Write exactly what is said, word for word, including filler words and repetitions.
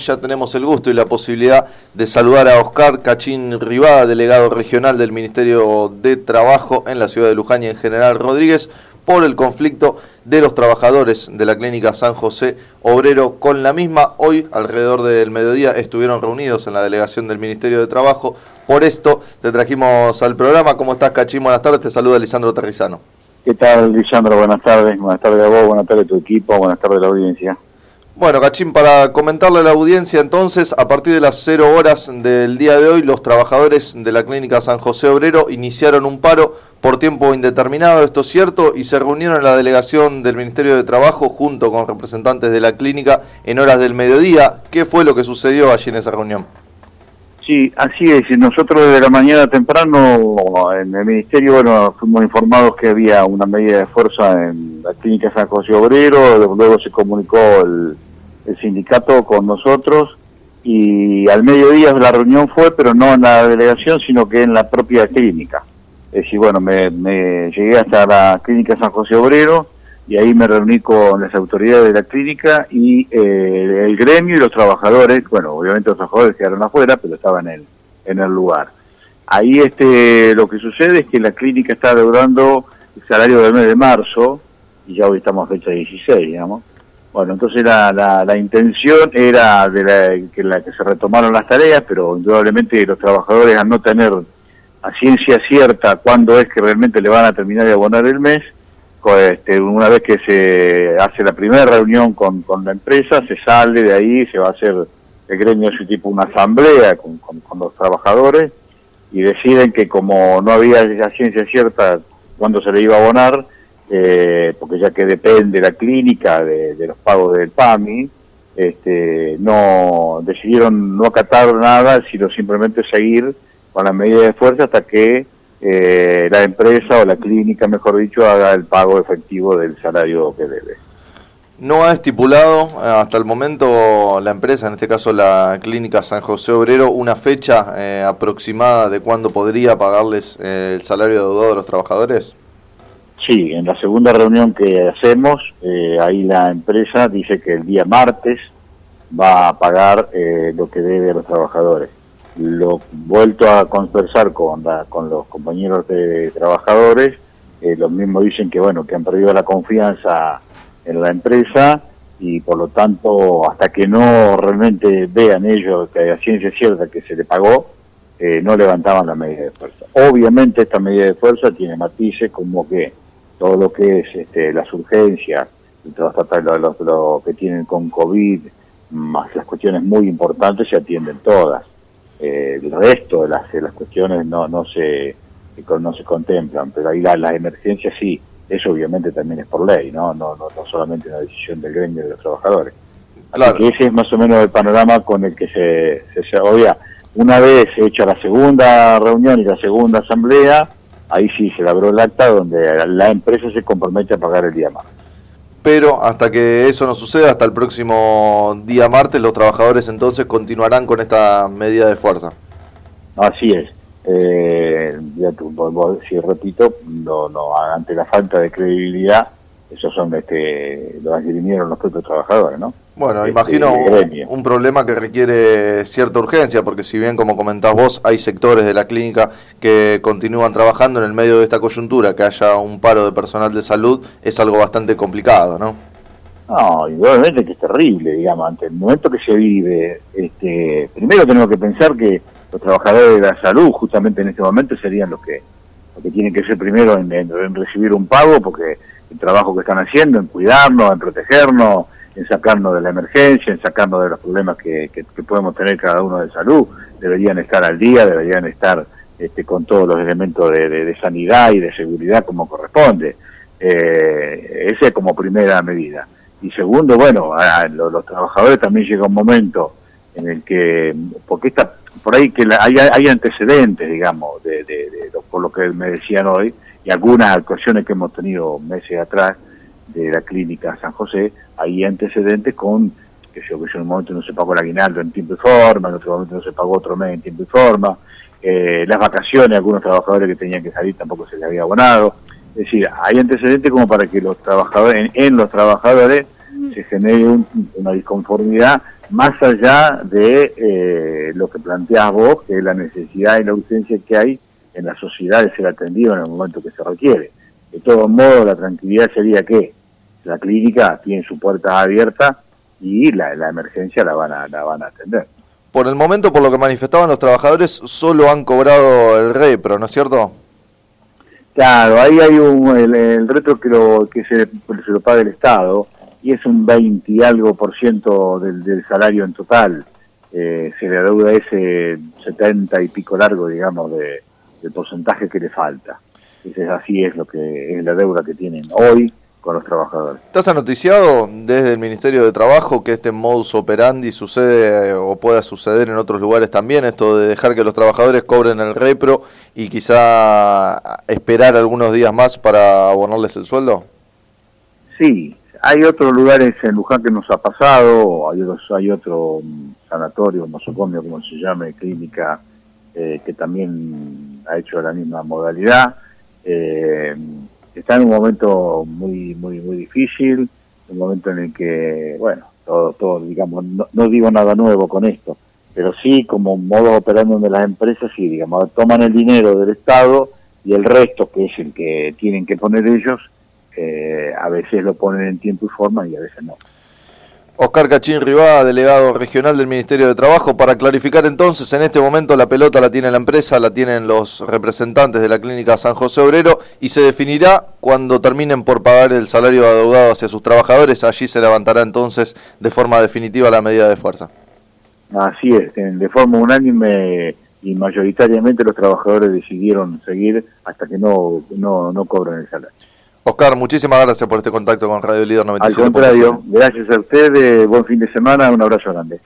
Ya tenemos el gusto y la posibilidad de saludar a Oscar Cachín Rivada, delegado regional del Ministerio de Trabajo en la ciudad de Luján y en General Rodríguez, por el conflicto de los trabajadores de la Clínica San José Obrero con la misma. Hoy, alrededor del mediodía, estuvieron reunidos en la delegación del Ministerio de Trabajo. Por esto, te trajimos al programa. ¿Cómo estás, Cachín? Buenas tardes. Te saluda Lisandro Terrizano. ¿Qué tal, Lisandro? Buenas tardes. Buenas tardes a vos, buenas tardes a tu equipo, buenas tardes a la audiencia. Bueno, Cachín, para comentarle a la audiencia, entonces, a partir de las cero horas del día de hoy, los trabajadores de la Clínica San José Obrero iniciaron un paro por tiempo indeterminado, esto es cierto, y se reunieron en la delegación del Ministerio de Trabajo junto con representantes de la clínica en horas del mediodía. ¿Qué fue lo que sucedió allí en esa reunión? Sí, así es. Nosotros desde la mañana temprano en el Ministerio, bueno, fuimos informados que había una medida de fuerza en la Clínica San José Obrero, luego se comunicó el, el sindicato con nosotros y al mediodía la reunión fue, pero no en la delegación, sino que en la propia clínica. Es decir, bueno, me, me llegué hasta la Clínica San José Obrero y ahí me reuní con las autoridades de la clínica y eh, el gremio y los trabajadores. Bueno, obviamente los trabajadores quedaron afuera, pero estaban en el, en el lugar. Ahí este lo que sucede es que la clínica está deudando el salario del mes de marzo, y ya hoy estamos a fecha dieciséis, digamos. Bueno, entonces la, la, la intención era de la, que, la, que se retomaron las tareas, pero indudablemente los trabajadores, al no tener a ciencia cierta cuándo es que realmente le van a terminar de abonar el mes, Este, una vez que se hace la primera reunión con, con la empresa, se sale de ahí, se va a hacer el gremio así tipo una asamblea con, con, con los trabajadores y deciden que como no había la ciencia cierta cuándo se le iba a abonar, eh, porque ya que depende la clínica de, de los pagos del PAMI, este, no decidieron no acatar nada, sino simplemente seguir con la medida de fuerza hasta que Eh, la empresa o la clínica, mejor dicho, haga el pago efectivo del salario que debe. ¿No ha estipulado hasta el momento la empresa, en este caso la Clínica San José Obrero, una fecha eh, aproximada de cuándo podría pagarles eh, el salario deudado a los trabajadores? Sí, en la segunda reunión que hacemos, eh, ahí la empresa dice que el día martes va a pagar eh, lo que debe a los trabajadores. Lo vuelto a conversar con la, con los compañeros de trabajadores, eh, los mismos dicen que bueno, que han perdido la confianza en la empresa y por lo tanto hasta que no realmente vean ellos que a ciencia cierta que se le pagó, eh, no levantaban la medida de fuerza. Obviamente esta medida de fuerza tiene matices como que todo lo que es este, las urgencias, lo, lo, lo, lo que tienen con COVID, más las cuestiones muy importantes se atienden todas. Eh, el resto de las, de las cuestiones no no se no se contemplan, pero ahí la, las emergencias sí, eso obviamente también es por ley, no no no, no solamente una decisión del gremio de los trabajadores. Claro. Así que ese es más o menos el panorama con el que se se, se obvia. Una vez hecha la segunda reunión y la segunda asamblea, ahí sí se elaboró el acta donde la empresa se compromete a pagar el día más. Pero hasta que eso no suceda, hasta el próximo día martes, los trabajadores entonces continuarán con esta medida de fuerza. Así es. Eh, ya tú, si repito, no, no, ante la falta de credibilidad, esos son este, lo dirimieron los propios trabajadores, ¿no? Bueno, este, imagino un, un problema que requiere cierta urgencia, porque si bien, como comentás vos, hay sectores de la clínica que continúan trabajando en el medio de esta coyuntura, que haya un paro de personal de salud, es algo bastante complicado, ¿no? No, indudablemente que es terrible, digamos, ante el momento que se vive, este, primero tenemos que pensar que los trabajadores de la salud, justamente en este momento, serían los que, los que tienen que ser primero en, en, en recibir un pago, porque el trabajo que están haciendo, en cuidarnos, en protegernos, en sacarnos de la emergencia, en sacarnos de los problemas que, que, que podemos tener cada uno de salud, deberían estar al día, deberían estar este, con todos los elementos de, de, de sanidad y de seguridad como corresponde. Eh, esa es como primera medida. Y segundo, bueno, a los, los trabajadores también llega un momento en el que, porque está por ahí que la, hay, hay antecedentes, digamos, de, de, de, de por lo que me decían hoy, y algunas actuaciones que hemos tenido meses atrás de la clínica San José, hay antecedentes con que yo que en un momento no se pagó el aguinaldo en tiempo y forma, en otro momento no se pagó otro mes en tiempo y forma, eh, las vacaciones, algunos trabajadores que tenían que salir tampoco se les había abonado. Es decir, hay antecedentes como para que los trabajadores, en, en los trabajadores se genere un, una disconformidad más allá de eh, lo que planteás vos, que es la necesidad y la urgencia que hay en la sociedad de ser atendido en el momento que se requiere. De todos modos, la tranquilidad sería que la clínica tiene sus puertas abiertas y la, la emergencia la van a, la van a atender. Por el momento, por lo que manifestaban los trabajadores, solo han cobrado el repro, ¿no es cierto? Claro, ahí hay un, el, el retro que, lo, que se, se lo paga el Estado, y es un veinte y algo por ciento del, del salario en total. Eh, se le adeuda ese setenta y pico largo, digamos, de, de porcentaje que le falta. Ese, así es lo que es la deuda que tienen hoy con los trabajadores. ¿Te has anoticiado desde el Ministerio de Trabajo que este modus operandi sucede o pueda suceder en otros lugares también, esto de dejar que los trabajadores cobren el repro y quizá esperar algunos días más para abonarles el sueldo? Sí, hay otros lugares en Luján que nos ha pasado, hay, otros, hay otro sanatorio, nosocomio, como se llame, clínica, eh, que también ha hecho la misma modalidad. Eh, está en un momento muy muy muy difícil, un momento en el que, bueno, todo, todo digamos, no, no digo nada nuevo con esto, pero sí como modo operando de las empresas, sí, digamos, toman el dinero del Estado y el resto, que es el que tienen que poner ellos, eh, a veces lo ponen en tiempo y forma y a veces no. Oscar Cachín Rivada, delegado regional del Ministerio de Trabajo. Para clarificar entonces, en este momento la pelota la tiene la empresa, la tienen los representantes de la clínica San José Obrero y se definirá cuando terminen por pagar el salario adeudado hacia sus trabajadores. Allí se levantará entonces de forma definitiva la medida de fuerza. Así es, de forma unánime y mayoritariamente los trabajadores decidieron seguir hasta que no, no, no cobren el salario. Oscar, muchísimas gracias por este contacto con Radio Líder noventa y siete. Al contrario, gracias a ustedes, buen fin de semana, un abrazo grande.